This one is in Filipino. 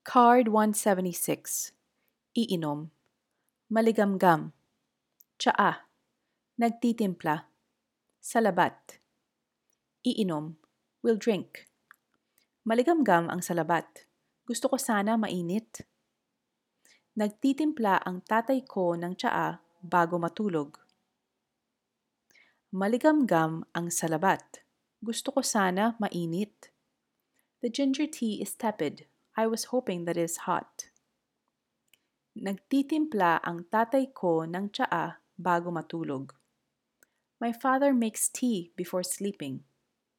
Card 176. Iinom. Maligamgam. Tsaa. Nagtitimpla. Salabat. Iinom. Will drink. Maligamgam ang salabat. Gusto ko sana mainit. Nagtitimpla ang tatay ko ng tsaa bago matulog. Maligamgam ang salabat. Gusto ko sana mainit. The ginger tea is tepid. I was hoping that it is hot. Nagtitimpla ang tatay ko ng tsaa bago matulog. My father makes tea before sleeping.